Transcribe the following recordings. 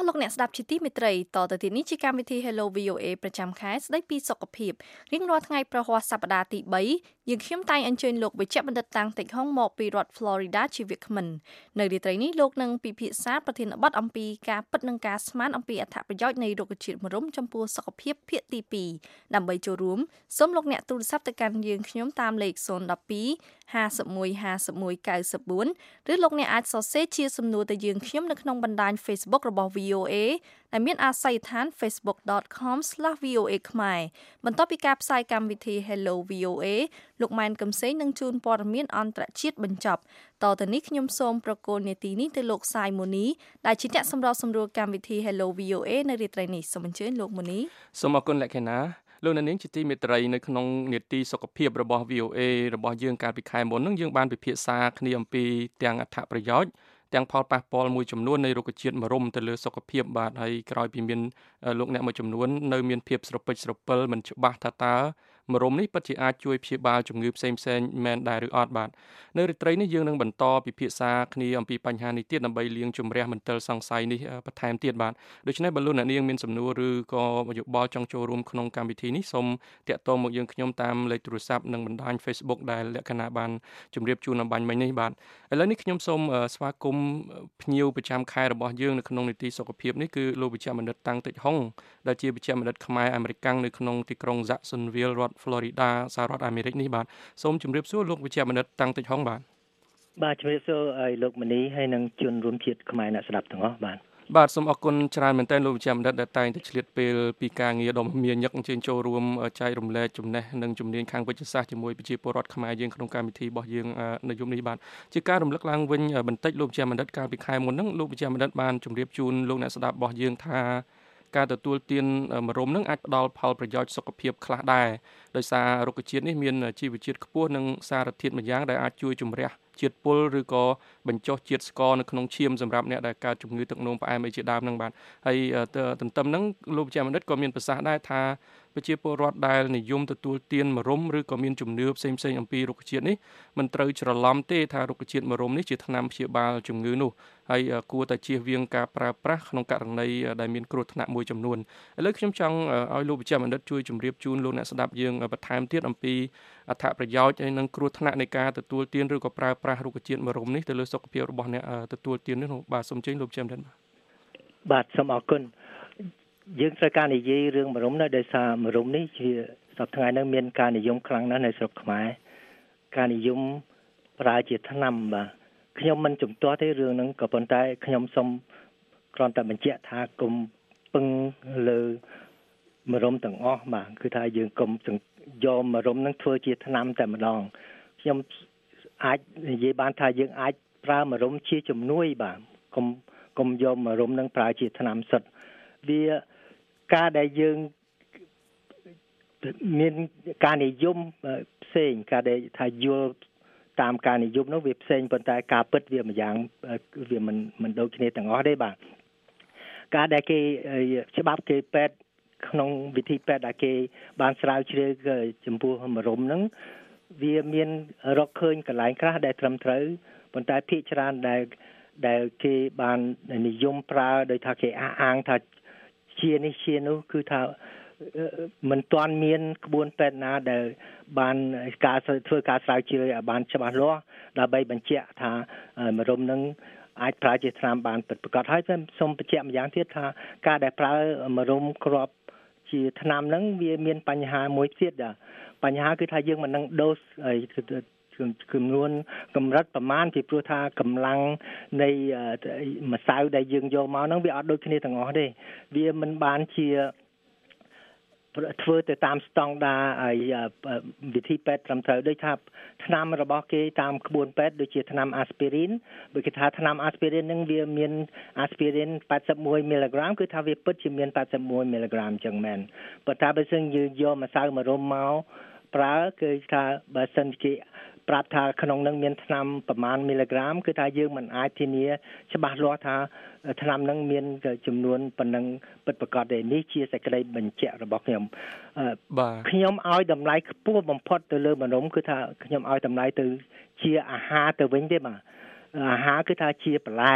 លោកអ្នកស្ដាប់ជាទីមេត្រីតទៅទីនេះជាកម្មវិធី Hello VOA ប្រចាំខែស្ដីពីសុខភាពរៀងរាល់ថ្ងៃប្រហ័សសប្តាហ៍ទី3យើងខ្ញុំតែងអញ្ជើញលោកវេជ្ជបណ្ឌិតតាំងតិចហុងមកពីរដ្ឋ Florida ជាវាគ្មិននៅរាត្រីនេះលោកនឹងពិភាក្សាប្រធានបទអំពីការពិតនិងការស្មានអំពីអត្ថប្រយោជន៍នៃរុក្ខជាតិម្រុំចំពោះសុខភាពភាគទី2ដើម្បីចូលរួមសូមលោកអ្នកទូរស័ព្ទទៅកាន់យើងខ្ញុំតាមលេខ012 51 51 94ឬលោកអ្នកអាចសរសេរជាសំណួរទៅយើងខ្ញុំនៅក្នុងបណ្ដាញ Facebook របស់ VOA ដែលមានអាស័យដ្ឋាន facebook.com/VOA ខ្មែរបន្ទាប់ពីការផ្សាយកម្មវិធី Hello VOA លោកម៉ែនកំសែងនឹងជូនព័ត៌មានអន្តរជាតិបញ្ចប់តទៅនេះខ្ញុំសូមប្រកល់នាទីនេះទៅលោកសាយមូនីដែលជាអ្នកសម្របសម្រួលកម្មវិធី Hello VOA នៅរាត្រីនេះសូមអញ្ជើញលោកមូនីសូមអរគុណលក្ខណៈលោកនាងជាទីមេត្រីនៅក្នុងនេតិសុខភាពរបស់ VOA របស់យើងកាលពីខែមុននឹងយើងបានពិភាក្សាគ្នាអំពីទាំងអត្ថប្រយោជន៍ទាំងផលប៉ះពាល់មួយចំនួននៃរុក្ខជាតិម្រុំទៅលើសុខភាពបាទហើយក្រោយពីមានលោកអ្នកមួយចំនួននៅមានភាពស្រពេចស្រពិលមិនច្បាស់ថាតើម្រុំនេះពិតជាអាចជួយព្យាបាលជំងឺផ្សេងៗមែនដែរឬអត់បាទនៅរាត្រីនេះយើងនឹងបន្តពិភាក្សាគ្នាអំពីបញ្ហានេះទៀតដើម្បីលាងជម្រះមន្ទិលសង្ស័យនេះបន្ថែមទៀតបាទដូច្នេះបើលោកអ្នកនាងមានសំណួរឬក៏យោបល់ចង់ចូលរួមក្នុងកម្មវិធីនេះសូមតាក់ទងមកយើងខ្ញុំតាមលេខទូរស័ព្ទនិងបណ្ដាញ Facebook ដែលលក្ខណៈបានជម្រាបជូនអំបញ្ញមិញនេះបាទឥឡូវនេះខ្ញុំសូមស្វាគមន៍ភ្ញៀវប្រចាំខែរបស់យើងនៅក្នុងនីតិសុខភាពនេះគឺលោកវិជ្ជបណ្ឌិតតាំងតិចហុងដែលជាវិជ្ជបណ្ឌិតខ្មែរអាមេរិកនៅក្នុងទីក្រុង Jacksonville រដ្ឋ Florida សហរដ្ឋអាមេរិកនេះបាទសូមជម្រាបសួរលោកវិជ្ជបណ្ឌិតតាំងតិចហុងបាទជម្រាបសួរឲ្យលោកមនីហើយនិងជនរួមជាតិខ្មែរអ្នកស្ដាប់ទាំងអស់បាទសូមអរគុណច្រើនមែនទែនលោកវិជ្ជបណ្ឌិតដែលតែងតែឆ្លៀតពេលពីការងារដ៏មមាញឹកអញ្ជើញចូលរួមចែករំលែកចំណេះនិងជំនាញខាងវិទ្យាសាស្ត្រជាមួយប្រជាពលរដ្ឋខ្មែរយើងក្នុងកម្មវិធីរបស់យើងនៅយប់នេះបាទជាការរំលឹកឡើងវិញបន្តិចលោកវិជ្ជបណ្ឌិតកាលពីខែមុនហ្នឹងលោកវិជ្ជបណ្ឌិតបានជម្រាបជូនលោកអ្នកស្ដាប់របស់យើងថាការទទួលទានម្រុំនឹងអាចផ្ដល់ផលប្រយោជន៍សុខភាពខ្លះដែរដោយសាររុក្ខជាតិនេះមានជីវជាតិខ្ពស់និងសារធាតុម្យ៉ាងដែលអាចជួយជំរះជាតិពុលឬក៏បញ្ចុះជាតិស្ករនៅក្នុងឈាមសម្រាប់អ្នកដែលកើតជំងឺទឹកនោមផ្អែមអីជាដើមហ្នឹងបាទហើយទន្ទឹមហ្នឹងលោកវិជ្ជបណ្ឌិតក៏មានប្រសាសន៍ដែរថាប្រជាពលរដ្ឋដែលនិយមទទួលទានម្រុំឬក៏មានជំនឿផ្សេងៗអំពីរុក្ខជាតិនេះមិនត្រូវច្រឡំទេថារុក្ខជាតិម្រុំនេះជាថ្នាំព្យាបាលជំងឺនោះហើយគួរតែជៀសវាងការប្រើប្រាស់ក្នុងករណីដែលមានគ្រោះថ្នាក់មួយចំនួនឥឡូវខ្ញុំចង់ឲ្យលោកវិជ្ជបណ្ឌិតជួយជម្រាបជូនលោកអ្នកស្ដាប់យើងបន្ថែមទៀតអំពីអត្ថប្រយោជន៍ហើយនិងគ្រោះថ្នាក់នៃការទទួលទានឬក៏ប្រើប្រាស់រុក្ខជាតិម្រុំនេះទៅលើសុខភាពរបស់អ្នកទទួលទាននេះបាទសូមជើញលោកវិជ្ជបណ្ឌិតបាទសូមអរគុណយើងត្រូវការនិយាយរឿងម្រុំណាដោយសារម្រុំនេះជាសប្តាហ៍ថ្ងៃនេះមានការនិយមខ្លាំងណាស់នៅស្រុកខ្មែរការនិយមប្រើជាថ្នាំបាទខ្ញុំមិនជំទាស់ទេរឿងហ្នឹងក៏ប៉ុន្តែខ្ញុំសូមគ្រាន់តែបញ្ជាក់ថាកុំពឹងលើម្រុំទាំងអស់បាទគឺថាយើងកុំយកម្រុំហ្នឹងធ្វើជាថ្នាំតែម្ដងខ្ញុំអាចនិយាយបានថាយើងអាចប្រើម្រុំជាជំនួយបាទកុំយកម្រុំហ្នឹងប្រើជាថ្នាំសុទ្ធវាការដែលយើងមានការនិយមផ្សេងការដែលថាយល់តាមការនិយមនោះវាផ្សេងប៉ុន្តែការពិតវាម្យ៉ាងវាមិនដូចគ្នាទាំងអស់ទេបាទការដែលគេច្បាប់គេពេទ្យក្នុងវិធីពេទ្យដែលគេបានស្រាវជ្រាវចំពោះម្រុំហ្នឹងវាមានរកឃើញកន្លែងខ្លះដែលត្រឹមត្រូវប៉ុន្តែភាគច្រើនដែលគេបាននិយមប្រើដោយថាគេអះអាងថាជានេះជានោះគឺថាមិនទាន់មានក្បួនពេទ្យណាដែលបានការធ្វើការស្រាវជ្រាវឲ្យបានច្បាស់លាស់ដើម្បីបញ្ជាក់ថាម្រុំនឹងអាចប្រើជាថ្នាំបានពិតប្រាកដហើយសូមបញ្ជាក់ម្យ៉ាងទៀតថាការដែលប្រើម្រុំគ្រាប់ជាថ្នាំហ្នឹងវាមានបញ្ហាមួយទៀតបញ្ហាគឺថាយើងមិននឹងដូសចំនួនកម្រិតប្រមាណពីព្រោះថាកម្លាំងនៃម្សៅដែលយើងយកមកហ្នឹងវាអត់ដូចគ្នាទាំងអស់ទេវាមិនបានជាធ្វើទៅតាមស្តង់ដារវិធីពេទ្យត្រឹមត្រូវដូចថាថ្នាំរបស់គេតាមក្បួនពេទ្យដូចជាថ្នាំអាស្ពីរីនបើគេថាថ្នាំអាស្ពីរីនហ្នឹងវាមានអាស្ពីរីន81មីលីក្រាមគឺថាវាពិតជាមាន81មីលីក្រាមអញ្ចឹងមែនប៉ុន្តែបើសិនយើងយកម្សៅម្រុំមកប្រើគឺថាបើសិនគេប្រាប់ថាក្នុងនឹងមានថ្នាំប្រមាណមីលីក្រាមគឺថាយើងមិនអាចធានាច្បាស់លាស់ថាថ្នាំនឹងមានចំនួនប៉ុណ្ណឹងពិតប្រាកដទេនេះជាសេចក្តីបញ្ជាក់របស់ខ្ញុំខ្ញុំឲ្យតម្លៃខ្ពស់បំផុតទៅលើម្រុំគឺថាខ្ញុំឲ្យតម្លៃទៅជាអាហារទៅវិញទេបាទអាហារគឺថាជាបន្លែ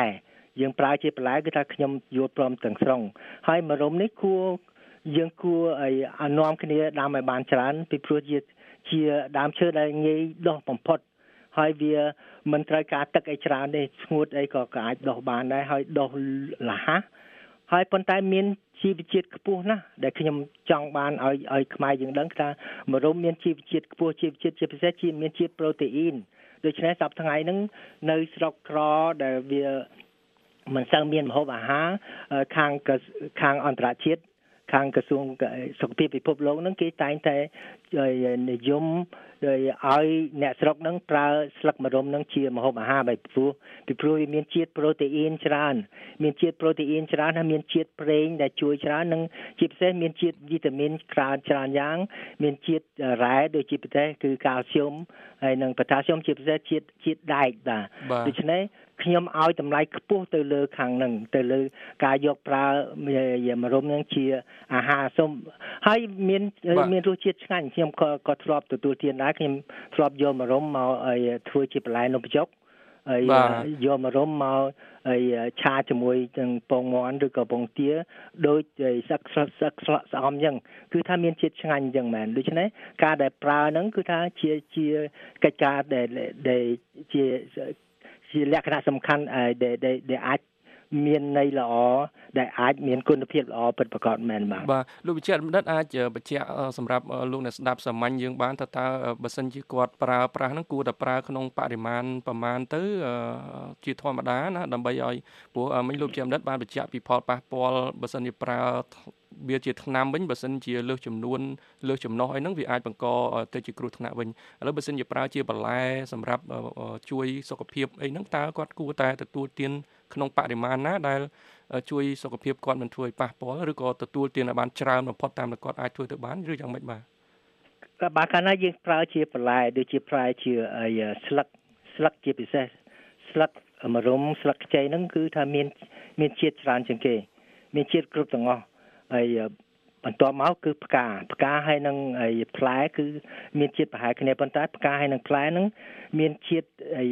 យើងប្រើជាបន្លែគឺថាខ្ញុំយល់ព្រមទាំងស្រុងហើយមករំនេះយើងគួរឲ្យនាំគ្នាដាំឲ្យបានច្រើនពីព្រោះជាដើមឈើដែលងាយដុះបំផុតហើយវាមិនត្រូវការទឹកអីច្រើនទេស្ងួតអីក៏អាចដុះបានដែរហើយដុះលះហើយប៉ុន្តែមានជីវជាតិខ្ពស់ណាស់ដែលខ្ញុំចង់បានឲ្យខ្មែរយើងដឹងថាមរុំមានជីវជាតិខ្ពស់ជីវជាតិជាពិសេសមានជាតិប្រូតេអ៊ីនដូច្នេះសប្តាហ៍ថ្ងៃហ្នឹងនៅស្រុកក្រដែលវាមិនសូវមានម្ហូបអាហារខាងអន្តរជាតិខាងក្រសួងសុខភាពពិភពលោកហ្នឹងគេតែងតែនិយមឲ្យអ្នកស្រុកហ្នឹងប្រើស្លឹកម្រុំហ្នឹងជាម្ហូបអាហារពីព្រោះវាមានជាតិប្រូតេអ៊ីនច្រើនមានជាតិប្រូតេអ៊ីនច្រើនហើយមានជាតិប្រេងដែលជួយច្រើននិងជាពិសេសមានជាតិវីតាមីនច្រើនយ៉ាងមានជាតិរ៉ែដូចជាពិសេសគឺកាល់ស្យូមហើយនិងប៉ូតាស្យូមជាពិសេសជាតិដែកបាទដូច្នេះខ្ញុំឲ្យតម្លៃខ្ពស់ទៅលើខាងហ្នឹងទៅលើការយកប្រើមរុំហ្នឹងជាអាហារសុំហើយមានរសជាតិឆ្ងាញ់ខ្ញុំក៏ធ្លាប់ទទួលទានដែរខ្ញុំធ្លាប់យកមរុំមកធ្វើជាបន្លែនំបញ្ចុកហើយយកមរុំមកឆាជាមួយនឹងពងមាន់ឬក៏ពងទាដូចសឹកស្អំអញ្ចឹងគឺថាមានជាតិឆ្ងាញ់អញ្ចឹងមែនដូច្នេះការដែលប្រើហ្នឹងគឺថាជាកិច្ចការដែលជាលក្ខណៈសំខាន់ដែលអាចមានន័យល្អដែលអាចមានគុណភាពល្អពិតប្រាកដមែនបាទលោកវិជ្ជបណ្ឌិតអាចបញ្ជាក់សម្រាប់លោកអ្នកស្ដាប់សាមញ្ញយើងបានតើបើសិនជាគាត់ប្រើប្រាស់ហ្នឹងគួរតែប្រើក្នុងបរិមាណប្រមាណទៅជាធម្មតាណាដើម្បីឲ្យព្រោះមិញលោកវិជ្ជបណ្ឌិតបានបញ្ជាក់ពីផលប៉ះពាល់បើសិនជាប្រើវាជាថ្នាំវិញបើសិនជាលើសចំនួនលើសចំណុះអីហ្នឹងវាអាចបង្កទៅជាគ្រោះថ្នាក់វិញឥឡូវបើសិនជាប្រើជាបន្លែសម្រាប់ជួយសុខភាពអីហ្នឹងតើគាត់គួរតែទទួលទានក្នុងបរិមាណណាដែលជួយសុខភាពគាត់មិនធ្វើឲ្យប៉ះពាល់ឬក៏ទទួលទានឲ្យបានច្រើនបំផុតតាមដែលគាត់អាចធ្វើទៅបានឬយ៉ាងម៉េចបាទកាលណាយើងប្រើជាបន្លែដូចជាប្រើជាស្លឹកជាពិសេសស្លឹកមរុំស្លឹកខ្ចីហ្នឹងគឺថាមានជាតិច្រើនជាងគេមានជាតិគ្រប់ទាំងអស់ហើយបន្ទាប់មកគឺផ្កាហើយនឹងផ្លែគឺមានជាតិប្រហែលគ្នាប៉ុន្តែផ្កាហើយនឹងផ្លែហ្នឹងមានជាតិ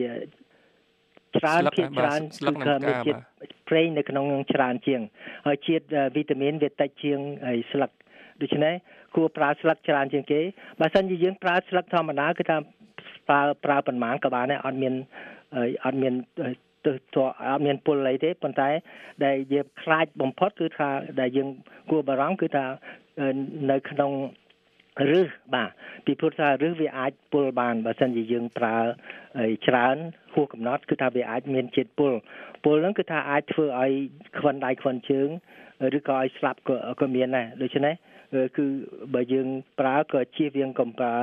ច្រើនគឺមានជាតិប្រេងនៅក្នុងនឹងច្រើនជាងហើយជាតិវីតាមីនវាតិចជាងស្លឹកដូច្នេះគួរប្រើស្លឹកច្រើនជាងគេបើសិនជាយើងប្រើស្លឹកធម្មតាគឺថាប្រើប៉ុន្មានក៏បានដែរអត់មានអត់មានពុលអីទេប៉ុន្តែដែលយើងខ្លាចបំផុតគឺថាដែលយើងគួរបារម្ភគឺថានៅក្នុងឫសបាទពីព្រោះថាឫសវាអាចពុលបានបើមិនជាយើងប្រើច្រើនហួសកំណត់គឺថាវាអាចមានជាតិពុលហ្នឹងគឺថាអាចធ្វើឲ្យខ្វិនដៃខ្វិនជើងឬក៏ឲ្យស្លាប់ក៏មានដែរដូច្នេះគឺបើយើងប្រើក៏ជៀសវាងកុំប្រើ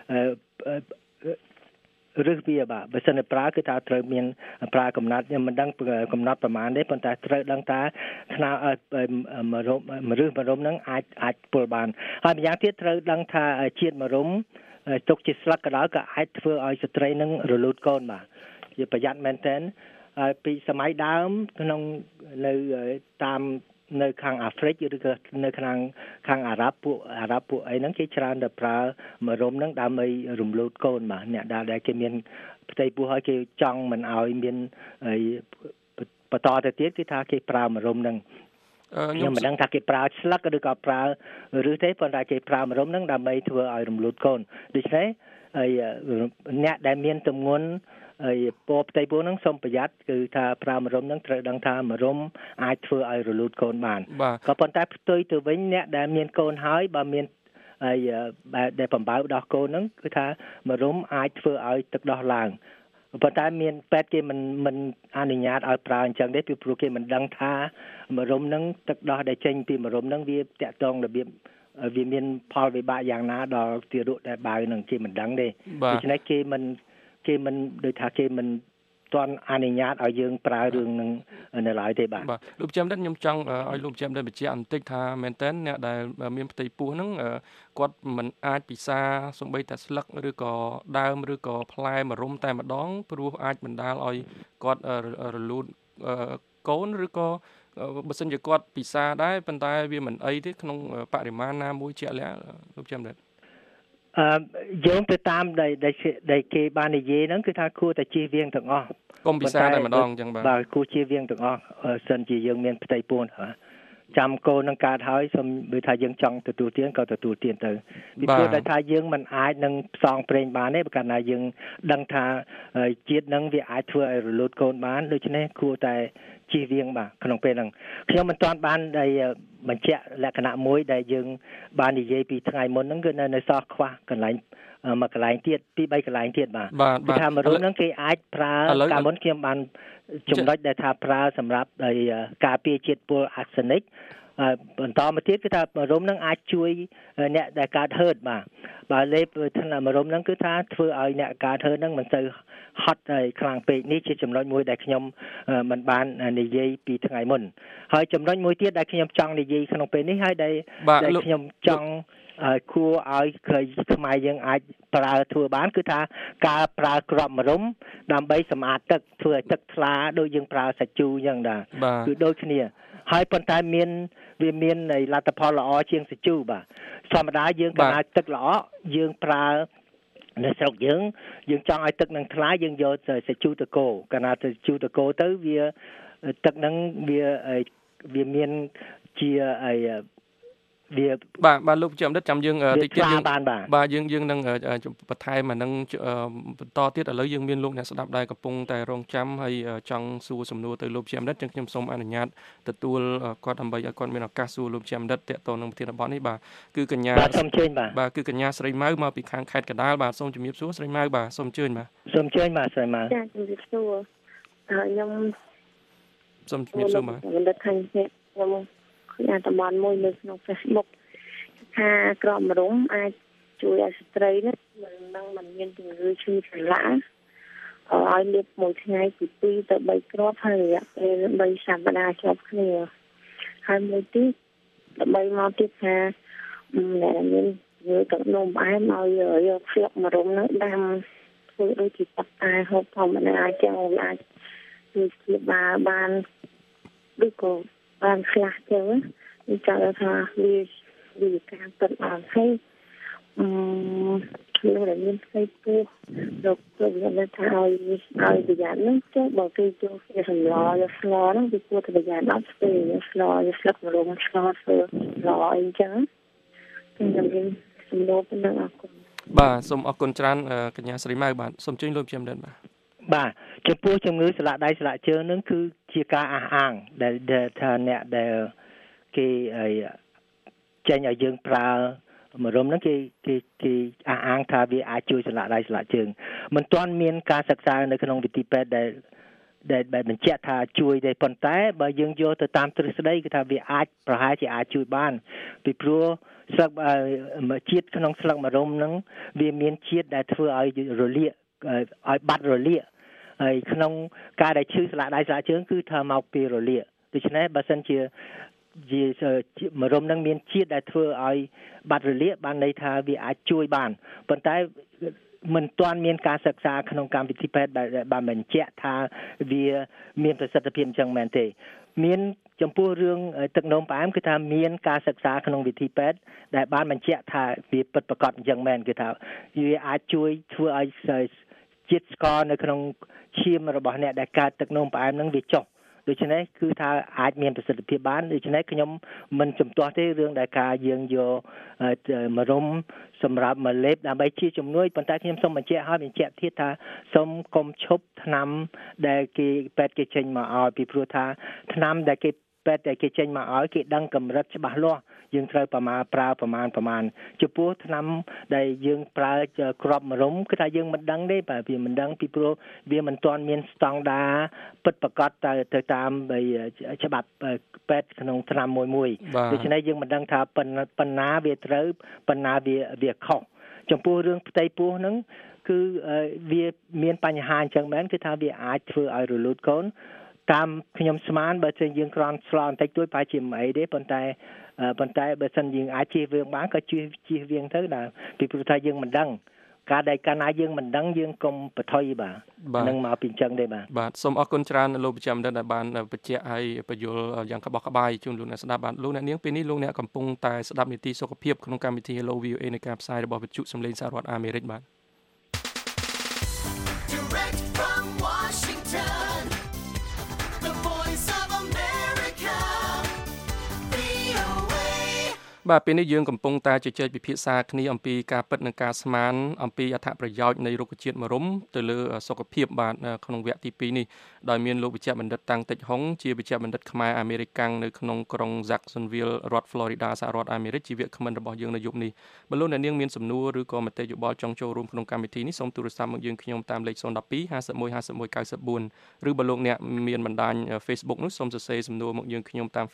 ឬវាបាទបើសិនតែប្រើគឺថាត្រូវមានប្រើកំណត់ខ្ញុំមិនដឹងកំណត់ប្រមាណទេប៉ុន្តែត្រូវដឹងថាថ្នាក់មរុំហ្នឹងអាចពុលបានហើយម្យ៉ាងទៀតត្រូវដឹងថាជាតិមរុំទុកជាស្លឹកក៏ដោយក៏អាចធ្វើឲ្យស្ត្រីនឹងរលូតកូនបាទជាប្រយ័ត្នមែនទែនពីសម័យដើមក្នុងនៅខាងអាហ្វ្រិកឬក៏នៅខាងអារ៉ាប់ពួកអីហ្នឹងគេច្រើនតែប្រើមរុំហ្នឹងដើម្បីរំលូតកូនបាទអ្នកដែលគេមានផ្ទៃពោះហើយគេចង់មិនឲ្យមានបន្តទៅទៀតគឺថាគេប្រើមរុំហ្នឹងខ្ញុំមិនដឹងថាគេប្រើស្លឹកឬក៏ប្រើឬទេប៉ុន្តែគេប្រើមរុំហ្នឹងដើម្បីធ្វើឲ្យរំលូតកូនដូច្នេះអ្នកដែលមានទម្ងន់ពណ៌ផ្ទៃពោះហ្នឹងសូមប្រយ័ត្នគឺថាប្រើមរុំហ្នឹងត្រូវដឹងថាមរុំអាចធ្វើឲ្យរលូតកូនបានក៏ប៉ុន្តែផ្ទុយទៅវិញអ្នកដែលមានកូនហើយបើមានដែលបំបើដោះកូនហ្នឹងគឺថាមរុំអាចធ្វើឲ្យទឹកដោះឡើងប៉ុន្តែមានពេទ្យគេមិនអនុញ្ញាតឲ្យប្រើអញ្ចឹងទេពីព្រោះគេមិនដឹងថាមរុំហ្នឹងទឹកដោះដែលចេញពីមរុំហ្នឹងវាតាក់ទងរបៀបវាមានផលវិបាកយ៉ាងណាដល់ទារកដែលបើហ្នឹងគេមិនដឹងទេដូច្នេះគេមិនដូចថាគេមិនទាន់អនុញ្ញាតឲ្យយើងប្រើរឿងនឹងនៅឡើយទេបាទលោកចាំដិតខ្ញុំចង់ឲ្យលោកចាំដិតបញ្ជាក់បន្តិចថាមែនតើអ្នកដែលមានផ្ទៃពោះហ្នឹងគាត់មិនអាចពិសាសំបីតែស្លឹកឬក៏ដើមឬក៏ផ្លែមរុំតែម្ដងព្រោះអាចបណ្ដាលឲ្យគាត់រលូតកូនឬក៏បើសិនជាគាត់ពិសាដែរប៉ុន្តែវាមិនអីទេក្នុងបរិមាណណាមួយជាក់លាក់លោកចាំដិតយើងទៅតាមដែលគេបាននិយាយហ្នឹងគឺថាគួរតែជៀសវាងទាំងអស់កុំពិសាតែម្ដងអញ្ចឹងបាទគួរជៀសវាងទាំងអស់សិនជាយើងមានផ្ទៃពោះចាំកូននឹងកើតហើយសូមបើថាយើងចង់ទទួលទានក៏ទទួលទានទៅពីព្រោះតែថាយើងមិនអាចនឹងផ្សងព្រេងបានទេបើកាលណាយើងដឹងថាជាតិនឹងវាអាចធ្វើឲ្យរលូតកូនបានដូច្នេះគួរតែជៀសវាងបាទក្នុងពេលហ្នឹងខ្ញុំមិនទាន់បានបញ្ជាក់លក្ខណៈមួយដែលយើងបាននិយាយពីថ្ងៃមុនហ្នឹងគឺនៅសល់ខ្វះកន្លែងមួយកន្លែងទៀតពី3កន្លែងទៀតបាទគឺថាមរុំហ្នឹងគេអាចប្រើកាលមុនខ្ញុំបានចំណុចដែលថាប្រើសម្រាប់ការពារជាតិពុលអាร์เซនិកបន្តមកទៀតគឺថាមរុំហ្នឹងអាចជួយអ្នកដែលកើតហឺតបាទលេបថ្នាំមរុំហ្នឹងគឺថាធ្វើឲ្យអ្នកកើតហឺតហ្នឹងមិនទៅហត់ហើយខ្លាំងពេកនេះជាចំណុចមួយដែលខ្ញុំមិនបាននិយាយពីថ្ងៃមុនហើយចំណុចមួយទៀតដែលខ្ញុំចង់និយាយក្នុងពេលនេះហើយដែលខ្ញុំចង់គួរឲ្យខ្មែរយើងអាចប្រើធ្វើបានគឺថាការប្រើគ្រាប់ម្រុំដើម្បីសម្អាតទឹកធ្វើឲ្យទឹកថ្លាដូចយើងប្រើសាច់ជូរអញ្ចឹងដែរគឺដូចគ្នាហើយប៉ុន្តែវាមានលទ្ធផលល្អជាងសាច់ជូរបាទធម្មតាយើងកណ្ដាលទឹកល្អយើងប្រើនៅស្រុកយើងចង់ឲ្យទឹកនឹងថ្លាយើងយកសាច់ជូរទៅកូរកាលណាសាច់ជូរទៅកូរទៅវាទឹកនឹងវាមានជាវាបាទលោកជាអមដិតចាំយើងតិចទៀតយើងបាទយើងនឹងបន្ថែមអានឹងបន្តទៀតឥឡូវយើងមានលោកអ្នកស្ដាប់ដែរកំពុងតែរងចាំហើយចង់សួរសំណួរទៅលោកជាអមដិតចឹងខ្ញុំសូមអនុញ្ញាតទទួលគាត់ដើម្បីឲ្យគាត់មានឱកាសសួរលោកជាអមដិតតាក់ទងនឹងប្រធានបទនេះបាទគឺកញ្ញាបាទគឺកញ្ញាស្រីម៉ៅមកពីខាងខេត្តកណ្ដាលបាទសូមជំរាបសួរស្រីម៉ៅបាទសូមអញ្ជើញបាទសូមអញ្ជើញបាទស្រីម៉ៅចាជំរាបសួរខ្ញុំសូមជំរាបសួរបាទខ្ញុំឃើញតំបន់មួយនៅក្នុង Facebook ថាក្រមរំអាចជួយឲ្យស្ត្រីនេះមិនមានជំងឺឈឺសន្លាក់ឲ្យលាបមួយថ្ងៃពី2ទៅ3គ្រាប់ហើយរយៈពេល3សប្តាហ៍ជាប់គ្នាហើយមួយទៀតដើម្បីមកទៀតថាមានយើងទឹកនោមផ្អែមឲ្យយកស្លឹកម្រុំនោះដាំធ្វើដូចជាទឹកតែហូបធម្មតាចឹងវាអាចជួយព្យាបាលបានឬក៏បានខ្លះចឹងខ្ញុំចង់ថាវាការពិតអត់ហើយខ្ញុំដែលមានផ្ទៃពោះលោកទៅវាថាឲ្យប្រយ័ត្ននោះចុះបើគេចូលវាសម្លយកស្លហ្នឹងវាគួរតែប្រយ័ត្នអត់ស្ទេស្លយកស្លឹកម្រុំស្លធ្វើស្លអីចឹងខ្ញុំមានសំណួរប៉ុណ្ណឹងអរគុណបាទសូមអរគុណច្រើនកញ្ញាស្រីម៉ៅបាទសូមជើញលោកជាមដិតបាទចំពោះជំងឺស្លាកដៃស្លាកជើងហ្នឹងគឺជាការអះអាងដែលថាអ្នកដែលគេចេញឲ្យយើងប្រើមរុំហ្នឹងគេអះអាងថាវាអាចជួយស្លាកដៃស្លាកជើងមិនទាន់មានការសិក្សានៅក្នុងវិទ្យាពេទ្យដែលបញ្ជាក់ថាជួយទេប៉ុន្តែបើយើងយកទៅតាមទ្រឹស្ដីគឺថាវាអាចប្រហែលជាអាចជួយបានពីព្រោះស្លឹកជាតិក្នុងស្លឹកម្រុំហ្នឹងវាមានជាតិដែលធ្វើឲ្យរលាកឲ្យបាត់រលាកហើយក្នុងការដែលឈឺស្លាកដៃស្លាកជើងគឺថាមកពីរលាកដូច្នេះបើសិនជាមរុំនឹងមានជាតិដែលធ្វើឲ្យបាត់រលាកបានន័យថាវាអាចជួយបានប៉ុន្តែមិនទាន់មានការសិក្សាក្នុងកម្មវិធីពេទ្យបានបញ្ជាក់ថាវាមានប្រសិទ្ធភាពអញ្ចឹងមែនទេមានចំពោះរឿងទឹកនោមផ្អែមគឺថាមានការសិក្សាក្នុងវិធីពេទ្យដែលបានបញ្ជាក់ថាវាពិតប្រាកដអញ្ចឹងមែនគឺថាវាអាចជួយធ្វើឲ្យជាតិស្ករនៅក្នុងឈាមរបស់អ្នកដែលកើតទឹកនោមផ្អែមនឹងវាចុះដូច្នេះគឺថាអាចមានប្រសិទ្ធភាពបានដូច្នេះខ្ញុំមិនជំទាស់ទេរឿងដែលការយើងយកមរុំសម្រាប់មកលេបដើម្បីជាជំនួយប៉ុន្តែខ្ញុំសូមបញ្ជាក់ទៀតថាសូមកុំឈប់ថ្នាំដែលគេពេទ្យគេចេញមកឲ្យពីព្រោះថាថ្នាំដែលគេពេទ្យដែលគេចេញមកឲ្យគេដឹងកម្រិតច្បាស់លាស់យើងត្រូវប្រើប្រមាណចំពោះថ្នាំដែលយើងប្រើគ្រាប់មរុំគឺថាយើងមិនដឹងទេបាទវាមិនដឹងពីព្រោះវាមិនទាន់មានស្តង់ដារពិតប្រាកដទៅតាមច្បាប់ពេទ្យក្នុងថ្នាំមួយដូច្នេះយើងមិនដឹងថាប៉ុណ្ណាវាត្រូវប៉ុណ្ណាវាខុសចំពោះរឿងផ្ទៃពោះហ្នឹងគឺវាមានបញ្ហាអញ្ចឹងមែនគឺថាវាអាចធ្វើឲ្យរលូតកូនតាមខ្ញុំស្មានបើចេះយើងគ្រាន់ស្លបន្តិចតួចប្រហែលជាមិនអីទេប៉ុន្តែបើសិនយើងអាចជៀសវាងបានក៏ជៀសវាងទៅដែរពីព្រោះថាយើងមិនដឹងការដែលកាលណាយើងមិនដឹងយើងកុំបន្ថយបាទនឹងមកពីអញ្ចឹងទេបាទសូមអរគុណច្រើនលោកប្រចាំដែលបានបញ្ជាក់ឲ្យបញ្យល់យ៉ាងក្បោះក្បាយជូនលោកអ្នកស្ដាប់បាទលោកអ្នកនាងពេលនេះលោកអ្នកកំពុងតែស្ដាប់នីតិសុខភាពក្នុងកម្មវិធី Hello VOA នៃការផ្សាយរបស់វិទ្យុសំឡេងសហរដ្ឋអាមេរិកបាទបាទពេលនេះយើងកំពុងតែជជែកពិភាក្សាគ្នាអំពីការពិតនិងការស្មានអំពីអត្ថប្រយោជន៍នៃរុក្ខជាតិមរុំទៅលើសុខភាពបាទក្នុងវគ្គទី2នេះដោយមានលោកវិជ្ជបណ្ឌិតតាំងតិចហុងជាវិជ្ជបណ្ឌិតខ្មែរអាមេរិកាំងនៅក្នុងក្រុង Jacksonville រដ្ឋ Florida សហរដ្ឋអាមេរិកជាវាគ្មិនរបស់យើងនៅយប់នេះបើលោកអ្នកនាងមានសំណួរឬក៏មតិយោបល់ចង់ចូលរួមក្នុងកម្មវិធីនេះសូមទូរស័ព្ទមកយើងខ្ញុំតាមលេខ012 51 51 94ឬបើលោកអ្នកមានបណ្ដាញ Facebook នោះសូមសរសេរសំណួរមកយើងខ្ញុំតាម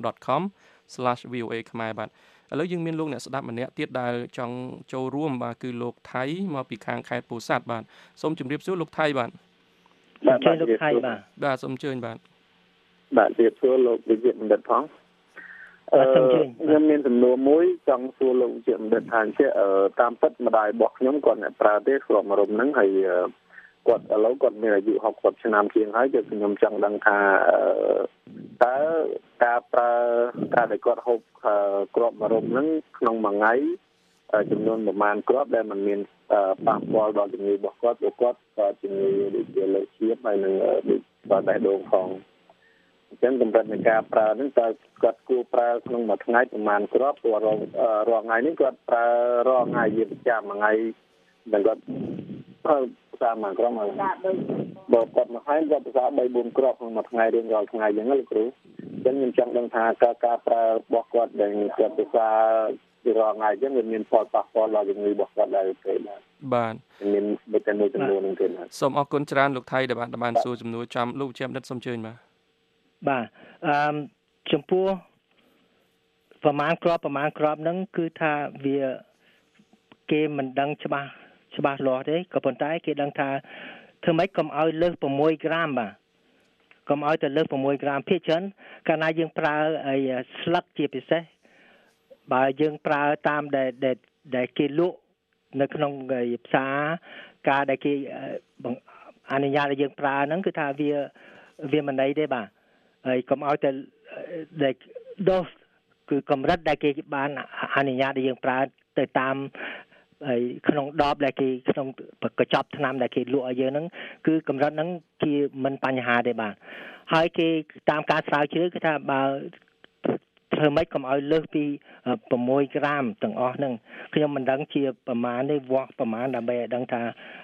facebook.com/voa ខ្មែរបាទឥឡូវយើងមានលោកអ្នកស្ដាប់ម្នាក់ទៀតដែលចង់ចូលរួមបាទគឺលោកថៃមកពីខាងខេត្តពោធិ៍សាត់បាទសូមជម្រាបសួរលោកថៃបាទលោកថៃបាទសូមអញ្ជើញបាទជម្រាបសួរលោកវិជ្ជបណ្ឌិតផងខ្ញុំមានសំណួរមួយចង់សួរលោកវិជ្ជបណ្ឌិតថាតាមពិតម្ដាយរបស់ខ្ញុំគាត់អ្នកប្រើទេគ្រាប់មរុំហ្នឹងហើយគាត់ឥឡូវគាត់មានអាយុ60ឆ្នាំជាងហើយគឺខ្ញុំចង់ដឹងថាតើការប្រើការដែលគាត់ហូបគ្រាប់មរុំហ្នឹងក្នុងមួយថ្ងៃចំនួនប្រមាណគ្រាប់ដែលมันមានប៉ះពាល់ដល់ជំងឺរបស់គាត់ព្រោះគាត់ក៏ជំងឺដូចជាលើសឈាមហើយនឹងដូចបេះដូងផងអញ្ចឹងកម្រិតនៃការប្រើហ្នឹងតើគាត់គួរប្រើក្នុងមួយថ្ងៃប្រមាណគ្រាប់ព្រោះរាល់ថ្ងៃនេះគាត់ប្រើរាល់ថ្ងៃជាប្រចាំមួយថ្ងៃដែលគាត់ប្រើតាមមួយគ្រាប់មកបើគាត់មួយថ្ងៃគាត់ប្រើ3 4គ្រាប់ក្នុងមួយថ្ងៃរៀងរាល់ថ្ងៃអញ្ចឹងលោកគ្រូអញ្ចឹងខ្ញុំចង់ដឹងថាការប្រើរបស់គាត់ដែលគាត់ប្រើពីរាល់ថ្ងៃអញ្ចឹងវាមានផលប៉ះពាល់ដល់ជំងឺរបស់គាត់ដែរទេបាទមានមួយចំនួននឹងទេសូមអរគុណច្រើនលោកថៃដែលបានសួរសំណួរចាំលោកជាបណ្ឌិតសូមអញ្ជើញបាទចំពោះប្រមាណគ្រាប់ហ្នឹងគឺថាវាគេមិនដឹងច្បាស់លាស់ទេក៏ប៉ុន្តែគេដឹងថាធ្វើម៉េចកុំឲ្យលើស6ក្រាមបាទកុំឲ្យទៅលើស6ក្រាមភាគច្រើនកាលណាយើងប្រើស្លឹកជាពិសេសបើយើងប្រើតាមដែលគេលក់នៅក្នុងផ្សារការដែលគេអនុញ្ញាតឲ្យយើងប្រើហ្នឹងគឺថាវាមិនន័យទេបាទហើយកុំឲ្យទៅដែលដូសគឺកម្រិតដែលគេបានអនុញ្ញាតឲ្យយើងប្រើទៅតាមក្នុងដបដែលគេក្នុងកញ្ចប់ថ្នាំដែលគេលក់ឲ្យយើងហ្នឹងគឺកម្រិតហ្នឹងជាមិនបញ្ហាទេបាទហើយគេតាមការស្រាវជ្រាវគឺថាបើធ្វើម៉េចកុំឲ្យលើសពី6ក្រាមទាំងអស់ហ្នឹងខ្ញុំមិនដឹងជាប្រមាណទេវាស់ប្រមាណដើម្បីឲ្យដឹងថា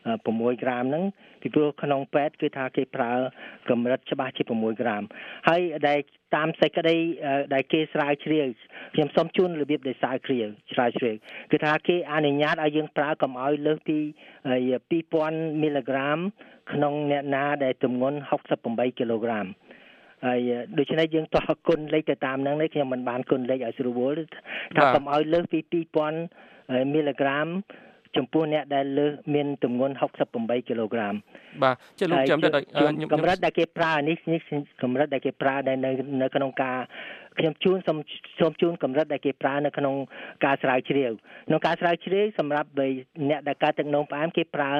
6ក្រាមហ្នឹងពីព្រោះក្នុងពេទ្យគឺថាគេប្រើកម្រិតច្បាស់ជា6ក្រាមហើយដែលតាមសេចក្តីដែលគេស្រាវជ្រាវខ្ញុំសូមជូនរបៀបដែលស្រាវជ្រាវគឺថាគេអនុញ្ញាតឲ្យយើងប្រើកុំឲ្យលើសពី2000មីលីក្រាមក្នុងអ្នកណាដែលទម្ងន់68គីឡូក្រាមហើយដូច្នេះយើងតោះគុណលេខទៅតាមហ្នឹងខ្ញុំមិនបានគុណលេខឲ្យស្រួលវល់ថាកុំឲ្យលើសពី2000មីលីក្រាមចំពោះអ្នកដែលលើសមានទម្ងន់68គីឡូក្រាមបាទចេះលោកចាំតែកម្រិតដែលគេប្រើនេះកម្រិតដែលគេប្រើនៅក្នុងការខ្ញុំសូមជូនកម្រិតដែលគេប្រើនៅក្នុងការស្រាវជ្រាវក្នុងការស្រាវជ្រាវសម្រាប់អ្នកដែលកើតទឹកនោមផ្អែមគេប្រើ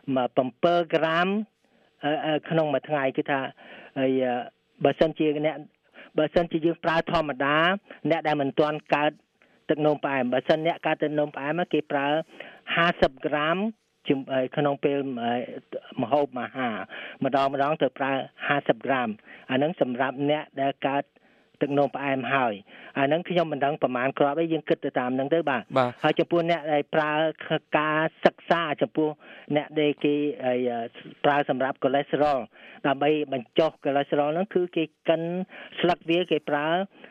7ក្រាមក្នុងមួយថ្ងៃគឺថាហើយបើសិនជាយើងប្រើធម្មតាអ្នកដែលមិនទាន់កើតទឹកនោមផ្អែមបើសិនអ្នកកើតទឹកនោមផ្អែមគេប្រើ50ក្រាមក្នុងពេលម្ហូបអាហារម្ដងទៅប្រើ50ក្រាមអាហ្នឹងសម្រាប់អ្នកដែលកើតទឹកនោមផ្អែមហើយអាហ្នឹងខ្ញុំមិនដឹងប្រមាណគ្រាប់ទេយើងគិតទៅតាមហ្នឹងទៅបាទហើយចំពោះអ្នកដែលប្រើការសិក្សាចំពោះអ្នកដែលគេប្រើសម្រាប់កូលេស្តេរ៉ុលដើម្បីបញ្ចុះកូលេស្តេរ៉ុលហ្នឹងគឺគេកិនស្លឹកវាគេប្រើ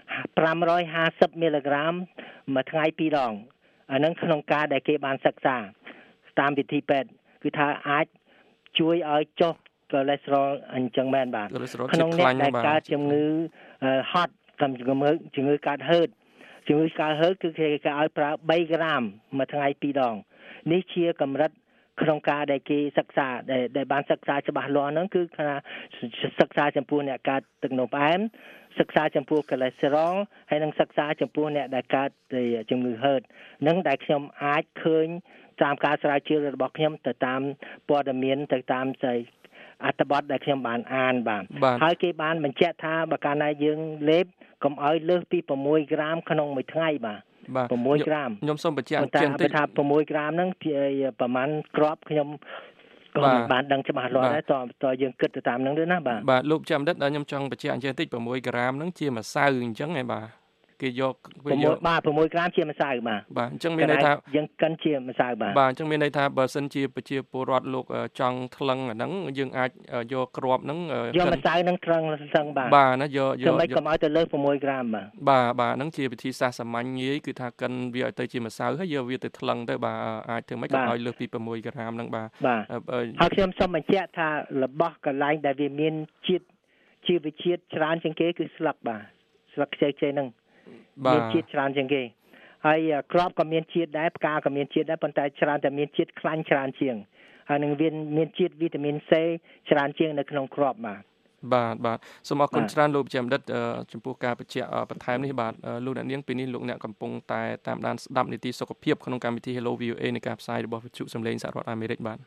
550មីលីក្រាមមួយថ្ងៃ2ដងអាហ្នឹងក្នុងការដែលគេបានសិក្សាតាមវិធីពេទ្យគឺថាអាចជួយឲ្យចុះកូលេស្តេរ៉ុលអញ្ចឹងមែនបាទក្នុងអ្នកដែលកើតជំងឺហត់តាមជំងឺកើតហឺតគឺគេឲ្យប្រើ3ក្រាមមួយថ្ងៃ2ដងនេះជាកម្រិតក្នុងការដែលគេសិក្សាដែលបានសិក្សាច្បាស់លាស់ហ្នឹងគឺថាសិក្សាចំពោះអ្នកកើតទឹកនោមផ្អែមសិក្សាចំពោះកូលេស្តេរ៉ុលហើយនិងសិក្សាចំពោះអ្នកដែលកើតជំងឺហឺតនឹងដែលខ្ញុំអាចឃើញតាមការស្រាវជ្រាវរបស់ខ្ញុំទៅតាមព័ត៌មានទៅតាមអត្ថបទដែលខ្ញុំបានអានបាទហើយគេបានបញ្ជាក់ថាបើកាលណាយើងលេបកុំឲ្យលើសពី6ក្រាមក្នុងមួយថ្ងៃបាទ6ក្រាមខ្ញុំសូមបញ្ជាក់ជាងតិចថា6ក្រាមហ្នឹងប្រហែលក្របខ្ញុំក៏មិនបានដឹងច្បាស់លាស់ដែរតើយើងគិតទៅតាមហ្នឹងទេណាបាទលោកចាំដិតខ្ញុំចង់បញ្ជាក់អញ្ចឹងតិច6ក្រាមហ្នឹងជាម្សៅអញ្ចឹងហ៎បាទគេយកបាទ6ក្រាមជាម្សៅបាទអញ្ចឹងមានន័យថាយើងកិនជាម្សៅបាទអញ្ចឹងមានន័យថាបើសិនជាប្រជាពលរដ្ឋលោកចង់ថ្លឹងអាហ្នឹងយើងអាចយកក្របហ្នឹងយកម្សៅហ្នឹងថ្លឹងបាទណាយកមិនកុំឲ្យទៅលើ6ក្រាមបាទហ្នឹងជាវិធីសាស្ត្រសាមញ្ញងាយគឺថាកិនវាឲ្យទៅជាម្សៅហើយយកវាទៅថ្លឹងទៅបាទអាចធ្វើម៉េចកុំឲ្យលើសពី6ក្រាមហ្នឹងបាទហើយខ្ញុំសូមបញ្ជាក់ថារបស់កន្លែងដែលវាមានជាតិជីវជាតិច្រើនជាងគេគឺស្លឹកបាទស្លឹកខ្ចីហ្នឹងមានជាតិច្រើនជាងគេហើយក្របក៏មានជាតិដែរផ្កាក៏មានជាតិដែរប៉ុន្តែច្រើនតែមានជាតិខ្លាញ់ច្រើនជាងហើយនឹងវាមានជាតិវីតាមីន C ច្រើនជាងនៅក្នុងក្របបាទសូមអរគុណច្រើនលោកជាមនិតចំពោះការបញ្ជាក់បន្ថែមនេះបាទលោកអ្នកនាងពេលនេះលោកអ្នកកំពុងតែតាមដានស្ដាប់នីតិសុខភាពក្នុងកម្មវិធី Hello VOA នៃការផ្សាយរបស់វិទ្យុសំឡេងសហរដ្ឋអាមេរិកបាទ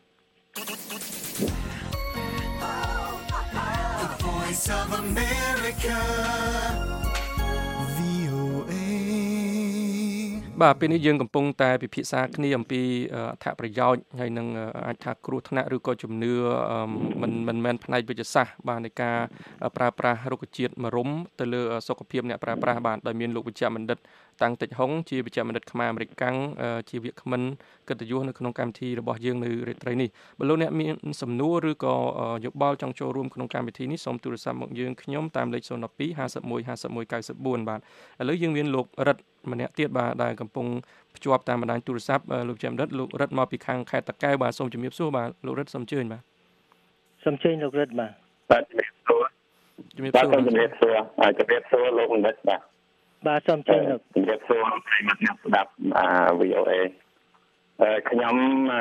បាទពេលនេះយើងកំពុងតែពិភាក្សាគ្នាអំពីអត្ថប្រយោជន៍ហើយនឹងអាចថាគ្រោះថ្នាក់ឬក៏ជំនឿមិនមែនផ្នែកវិទ្យាសាស្ត្របាទនៃការប្រើប្រាស់រុក្ខជាតិមរុំទៅលើសុខភាពអ្នកប្រើប្រាស់បាទដោយមានលោកវិជ្ជបណ្ឌិតតាំងតិចហុងជាវិជ្ជបណ្ឌិតខ្មែរអាមេរិកកាំងជាវាគ្មិនកិត្តិយសនៅក្នុងកម្មវិធីរបស់យើងនៅរាត្រីនេះបើលោកអ្នកមានសំណួរឬក៏យោបល់ចង់ចូលរួមក្នុងកម្មវិធីនេះសូមទូរស័ព្ទមកយើងខ្ញុំតាមលេខ012 51 51 94បាទឥឡូវយើងមានលោករិទ្ធម្នាក់ទៀតបាទដែលកំពុងភ្ជាប់តាមបណ្ដាញទូរស័ព្ទលោកជាមរិទ្ធលោករិទ្ធមកពីខាងខេត្តតាកែវបាទសូមជំរាបសួរបាទលោករិទ្ធសូមអញ្ជើញបាទសូមអញ្ជើញលោករិទ្ធបាទជំរាបសួរជំរាបសួរលោកបណ្ឌិតបាទសូមអញ្ជើញលោកជំរាបសួរប្រិយមិត្តអ្នកស្ដាប់VOA ខ្ញុំ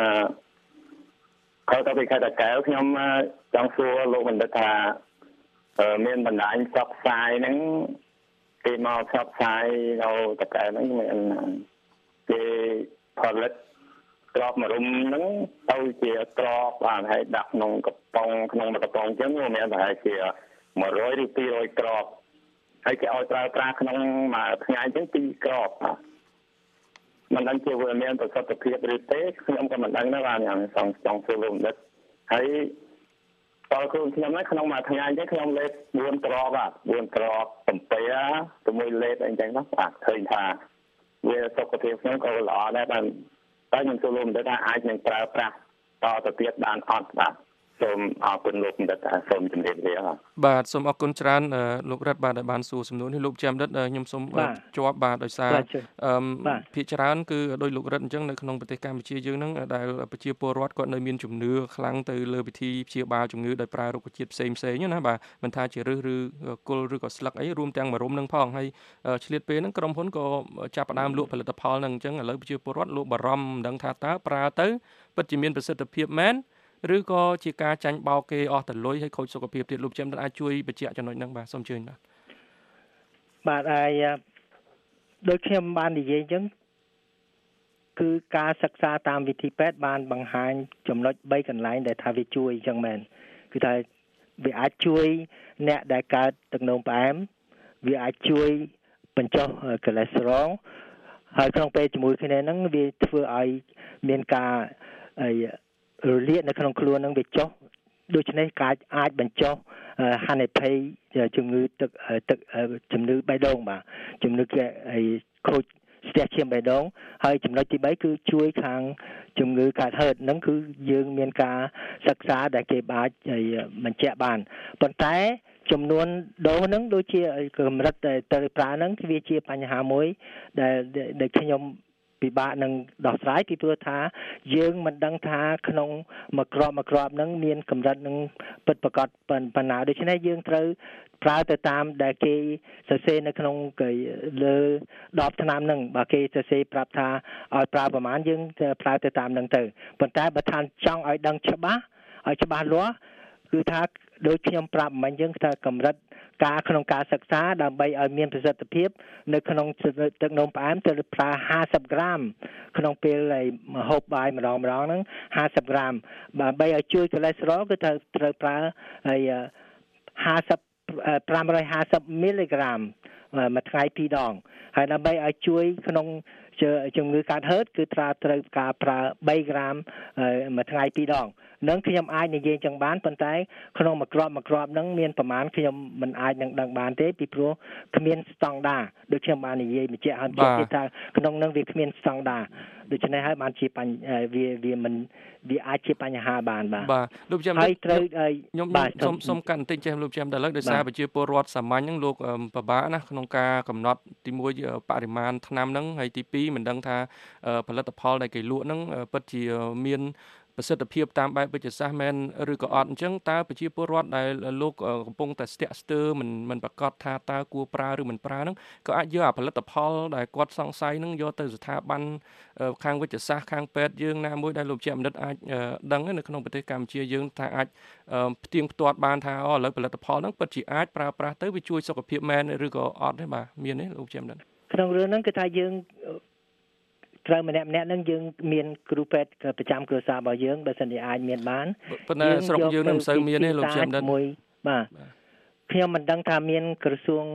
ខទៅពីខេត្តតាកែវខ្ញុំចង់សួរលោកបណ្ឌិតថាមានបណ្ដាញផ្សព្វផ្សាយហ្នឹងគេមកផ្សព្វផ្សាយនៅតាកែវហ្នឹងមានគេផលិតក្របមរុំហ្នឹងទៅជាក្របបានហើយដាក់ក្នុងកំប៉ុងក្នុងមួយកំប៉ុងអញ្ចឹងមានប្រហែលជា100ឬ200ក្របហើយគេឲ្យប្រើប្រាស់ក្នុងមួយថ្ងៃអញ្ចឹង2ក្របមិនដឹងជាវាមានប្រសិទ្ធភាពឬទេខ្ញុំក៏មិនដឹងដែរបាទខ្ញុំចង់សួរលោកបណ្ឌិតហើយតើខ្លួនខ្ញុំហ្នឹងក្នុងមួយថ្ងៃអញ្ចឹងខ្ញុំលេប4ក្របបាទ4ក្រប7ជាមួយលេបអីចឹងណាបាទឃើញថាវាសុខភាពខ្ញុំក៏ល្អដែរបាទតែខ្ញុំសួរលោកបណ្ឌិតថាអាចនឹងប្រើប្រាស់តទៅទៀតបានអត់បាទសូមអរគុណលោកបណ្ឌិតសូមជម្រាបលាបាទសូមអរគុណច្រើនលោករិទ្ធបាទដែលបានសួរសំណួរនេះលោកជាមរិទ្ធខ្ញុំសូមជាប់បាទដោយសារភាគច្រើនគឺដោយលោករិទ្ធអញ្ចឹងនៅក្នុងប្រទេសកម្ពុជាយើងហ្នឹងដែលប្រជាពលរដ្ឋគាត់នៅមានជំនឿខ្លាំងទៅលើវិធីព្យាបាលជំងឺដោយប្រើរុក្ខជាតិផ្សេងណាបាទមិនថាជាឫសឬគល់ឬក៏ស្លឹកអីរួមទាំងមរុំនឹងផងហើយឆ្លៀតពេលហ្នឹងក្រុមហ៊ុនក៏ចាប់ផ្ដើមលក់ផលិតផលហ្នឹងអញ្ចឹងឥឡូវប្រជាពលរដ្ឋលោកបារម្ភមិនដឹងថាតើប្រើទៅពិតជាមានប្រសិទ្ធភាពមែនឬក៏ជាការចាញ់បោកគេអស់តលុយហើយខូចសុខភាពទៀតលោកជាមអាចជួយបញ្ជាក់ចំណុចហ្នឹងបាទសូមអញ្ជើញបាទហើយដូចខ្ញុំបាននិយាយអញ្ចឹងគឺការសិក្សាតាមវិធីពេទ្យបានបង្ហាញចំណុច3កន្លែងដែលថាវាជួយអញ្ចឹងមែនគឺថាវាអាចជួយអ្នកដែលកើតទឹកនោមផ្អែមវាអាចជួយបញ្ចុះកូលេស្តេរ៉ុលហើយក្នុងពេលជាមួយគ្នាហ្នឹងវាធ្វើឲ្យមានការរលាកនៅក្នុងខ្លួននឹងវាចុះដូច្នេះការអាចបញ្ចុះហានិភ័យជំងឺទឹកជំងឺបេះដូងបាទជំងឺខូចស្ទះឈាមបេះដូងហើយចំណុចទី3គឺជួយខាងជំងឺកើតហឺតហ្នឹងគឺយើងមានការសិក្សាដែលគេអាចបញ្ជាក់បានប៉ុន្តែចំនួនដូសហ្នឹងដូចជាកម្រិតដែលទៅប្រើហ្នឹងវាជាបញ្ហាមួយដែលខ្ញុំពិបាកនឹងដោះស្រាយពីព្រោះថាយើងមិនដឹងថាក្នុងមួយក្របហ្នឹងមានកម្រិតនឹងពិតប្រាកដប៉ុណ្ណាដូច្នេះយើងត្រូវប្រើទៅតាមដែលគេសរសេរនៅក្នុងលើដបថ្នាំហ្នឹងបើគេសរសេរប្រាប់ថាឲ្យប្រើប្រមាណយើងប្រើទៅតាមហ្នឹងទៅប៉ុន្តែបើថាចង់ឲ្យដឹងច្បាស់លាស់គឺថាដូចខ្ញុំប្រាប់មិញយើងថាកម្រិតការក្នុងការសិក្សាដើម្បីឲ្យមានប្រសិទ្ធភាពនៅក្នុងទឹកនោមផ្អែមត្រូវប្រើ50ក្រាមក្នុងពេលហូបបាយម្ដងហ្នឹង50ក្រាមដើម្បីឲ្យជួយកូលេស្តេរ៉ុលគឺត្រូវប្រើ550មីលីក្រាមមួយថ្ងៃ2ដងហើយដើម្បីឲ្យជួយក្នុងជំងឺកាត់ហឺតគឺត្រូវការប្រើ3ក្រាមមួយថ្ងៃ2ដងនឹងខ្ញុំអាចនិយាយចឹងបានប៉ុន្តែក្នុងមួយគ្រាប់ហ្នឹងមានប្រមាណខ្ញុំមិនអាចនឹងដឹងបានទេពីព្រោះគ្មានស្តង់ដារដូចខ្ញុំបាននិយាយបញ្ជាក់ហើយគេថាក្នុងនឹងវាគ្មានស្តង់ដារដូច្នេះហើយបានជាវាអាចជាបញ្ហាបានបាទលោកចាំហើយត្រូវខ្ញុំសុំកាន់បន្តិចចេះលោកចាំដល់ឥឡូវដោយសារប្រជាពលរដ្ឋសាមញ្ញហ្នឹងលោកពិបាកណាក្នុងការកំណត់ទី1បរិមាណថ្នាំហ្នឹងហើយទី2មិនដឹងថាផលិតផលដែលគេលក់ហ្នឹងពិតជាមានប្រសិទ្ធភាពតាមបែបវិទ្យាសាស្ត្រមែនឬក៏អត់អញ្ចឹងតើប្រជាពលរដ្ឋដែលលោកកំពុងតែស្ទាក់ស្ទើរមិនប្រកាសថាតើគួរប្រើឬមិនប្រើហ្នឹងក៏អាចយកផលិតផលដែលគាត់សង្ស័យហ្នឹងយកទៅស្ថាប័នខាងវិទ្យាសាស្ត្រខាងពេទ្យយើងណាមួយដែលលោកជាមនិតអាចដឹងនៅក្នុងប្រទេសកម្ពុជាយើងថាអាចផ្ទៀងផ្ទាត់បានថាឥឡូវផលិតផលហ្នឹងពិតជាអាចប្រើប្រាស់ទៅវាជួយសុខភាពមែនឬក៏អត់ទេបាទមានទេលោកជាមនិតក្នុងរឿងហ្នឹងគឺថាយើងត្រូវម្នាក់នឹងយើងមានគ្រូពេទ្យប្រចាំគ្រួសាររបស់យើងបើសិនជាអាចមានបានប៉ុន្តែស្រុកយើងនឹងមិនសូវមានទេលោកជាមនិតមួយបាទខ្ញុំមិនដឹងថាមានក្រសួង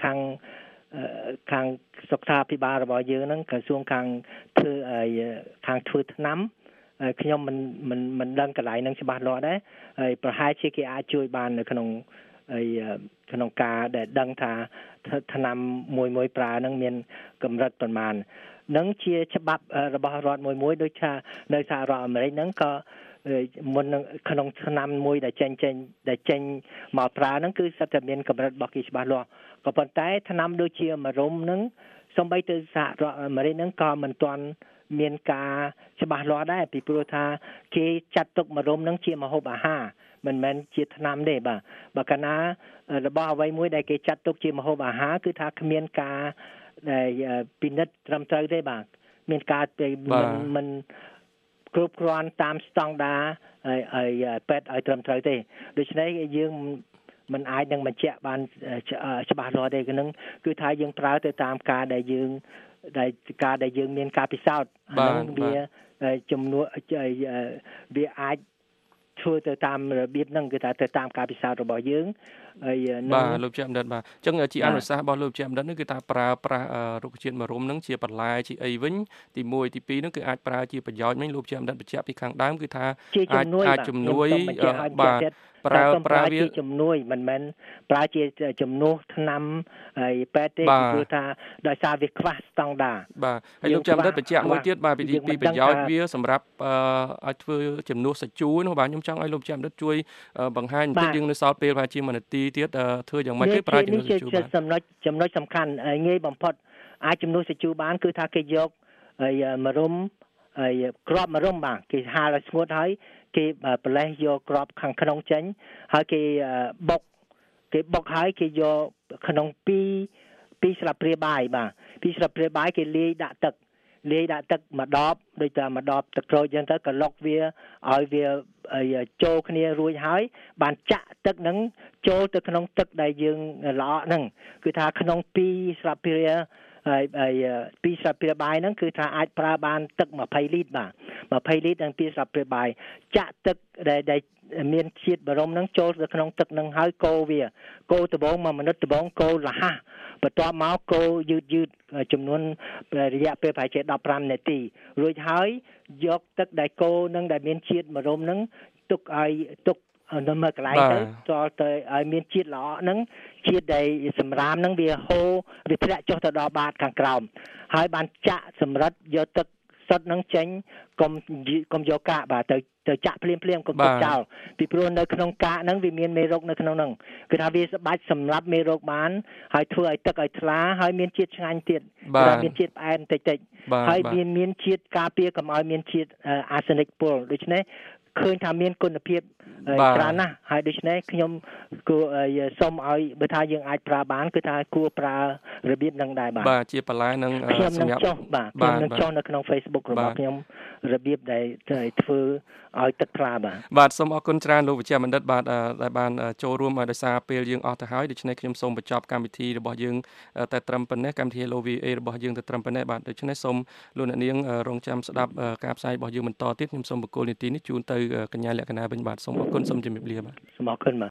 ខាងសុខាភិបាលរបស់យើងហ្នឹងក្រសួងខាងធ្វើថ្នាំខ្ញុំមិនដឹងកន្លែងហ្នឹងច្បាស់លាស់ដែរហើយប្រហែលជាគេអាចជួយបាននៅក្នុងការដែលដឹងថាថ្នាំមួយប្រើហ្នឹងមានកម្រិតប្រមាណនឹងជាច្បាប់របស់រដ្ឋមួយដូចថានៅសហរដ្ឋអាមេរិកហ្នឹងក៏មុនក្នុងឆ្នាំមួយដែលចេញមកប្រើហ្នឹងគឺសិតតែមានកម្រិតរបស់គេច្បាស់លាស់ក៏ប៉ុន្តែថ្នាំដូចជាមរុំហ្នឹងសូម្បីទៅសហរដ្ឋអាមេរិកហ្នឹងក៏មិនទាន់មានការច្បាស់លាស់ដែរពីព្រោះថាគេចាត់ទុកមរុំហ្នឹងជាម្ហូបអាហារមិនមែនជាថ្នាំទេបាទបើកាលណារបស់អ្វីមួយដែលគេចាត់ទុកជាម្ហូបអាហារគឺថាគ្មានការពិនិត្យត្រឹមត្រូវទេបាទមានការមិនគ្រប់គ្រាន់តាមស្តង់ដារហើយពេទ្យឲ្យត្រឹមត្រូវទេដូច្នេះយើងមិនអាចនឹងបញ្ជាក់បានច្បាស់លាស់ទេគឺថាយើងប្រើទៅតាមការដែលយើងមានការពិសោធន៍ហ្នឹងវាចំនួនវាអាចធ្វើទៅតាមរបៀបហ្នឹងគឺថាទៅតាមការពិសោធន៍របស់យើងហើយបាទលោកជាមនិតបាទអញ្ចឹងជាអនុសាសន៍របស់លោកជាមនិតនេះគឺថាប្រើប្រាស់រុក្ខជាតិមរុំហ្នឹងជាបន្លែជាអីវិញទី1ទី2ហ្នឹងគឺអាចប្រើជាប្រយោជន៍វិញលោកជាមនិតបញ្ជាក់ពីខាងដើមគឺថាអាចជំនួយបាទប្រើវាជាជំនួយមិនមែនប្រើជាជំនួសថ្នាំហើយពេទ្យទេព្រោះថាដោយសារវាខ្វះស្តង់ដារបាទហើយលោកជាមនិតបញ្ជាក់មួយទៀតបាទពីប្រយោជន៍វាសម្រាប់ឲ្យធ្វើជំនួសសាច់ជូរនោះបាទខ្ញុំចង់ឲ្យលោកជាមនិតជួយបង្ហាញបន្តិចយើងនៅសល់ពេលប្រហែលជា1នាទីទៀតធ្វើយ៉ាងម៉េចទេប្រើជំនួសសាច់ជូរបាទចំណុចសំខាន់ងាយបំផុតអាចជំនួសសាច់ជូរបានគឺថាគេយកមរុំហើយក្របមរុំបាទគេហាលឲ្យស្ងួតហើយគេប្រឡេះយកក្របខាងក្នុងចេញហើយគេបុកហើយគេយកក្នុង2ស្លាបព្រាបាយបាទ2ស្លាបព្រាបាយគេលាយដាក់ទឹកមួយដបដូចតែមួយដបទឹកក្រូចចឹងទៅក៏លុកវាឲ្យវាចូលគ្នារួចហើយបានចាក់ទឹកហ្នឹងចូលទៅក្នុងទឹកដែលយើងល្អក់ហ្នឹងគឺថាក្នុង2ស្លាបព្រាហើយ2ស្លាបព្រាបាយហ្នឹងគឺថាអាចប្រើបានទឹក20លីត្របាទ20លីត្រនិង2ស្លាបព្រាបាយចាក់ទឹកដែលមានជាតិបរមហ្នឹងចូលទៅក្នុងទឹកហ្នឹងហើយកូរដំបង1មិនិតដំបងកូរលះបន្ទាប់មកកូរយឺតចំនួនរយៈពេលប្រហែលជា15នាទីរួចហើយយកទឹកដែលកូរនឹងដែលមានជាតិបរមហ្នឹងទុកនៅមើលកន្លែងទៅទៅឲ្យមានជាតិល្អហ្នឹងជាតិដែលសម្រាមហ្នឹងវាហូរវាធ្លាក់ចុះទៅដល់បាតខាងក្រោមហើយបានចាក់សម្រិតយកទឹកសុទ្ធនឹងចេញកុំយកកាកបាទទៅចាក់ភ្លាមៗកុំទុកចោលពីព្រោះនៅក្នុងកាកហ្នឹងវាមានមេរោគនៅក្នុងហ្នឹងគឺថាវាសម្បាច់សម្លាប់មេរោគបានហើយធ្វើឲ្យទឹកឲ្យថ្លាហើយមានជាតិឆ្ងាញ់ទៀតគឺមានជាតិផ្អែមតិចហើយមានជាតិការពារកុំឲ្យមានជាតិអាសេនិកពុលដូច្នេះឃើញថាមានគុណភាពច្រើនណាស់ហើយដូច្នេះខ្ញុំគួរសូមឲ្យបើថាយើងអាចប្រើបានគឺថាគួរប្រើរបៀបហ្នឹងដែរបាទជាបន្លែនឹងសម្រាប់ខ្ញុំនឹងចុះនៅក្នុង Facebook របស់ខ្ញុំរបៀបដែលធ្វើឲ្យទឹកថ្លាបាទសូមអរគុណច្រើនលោកវិជ្ជបណ្ឌិតបាទដែលបានចូលរួមដោយសារពេលយើងអស់ទៅហើយដូច្នេះខ្ញុំសូមបញ្ចប់កម្មវិធីរបស់យើងតែត្រឹមប៉ុណ្ណេះកម្មវិធី Hello VA របស់យើងតែត្រឹមប៉ុណ្ណេះបាទដូច្នេះសូមលោកអ្នកនាងរងចាំស្ដាប់ការផ្សាយរបស់យើងបន្តទៀតខ្ញុំសូមបកគោលនីតិនេះជូនទៅកញ្ញាលក្ខណាវិញបាទសូមអរគុណសូមជម្រាបលាបាទសូមអរគុណបាទ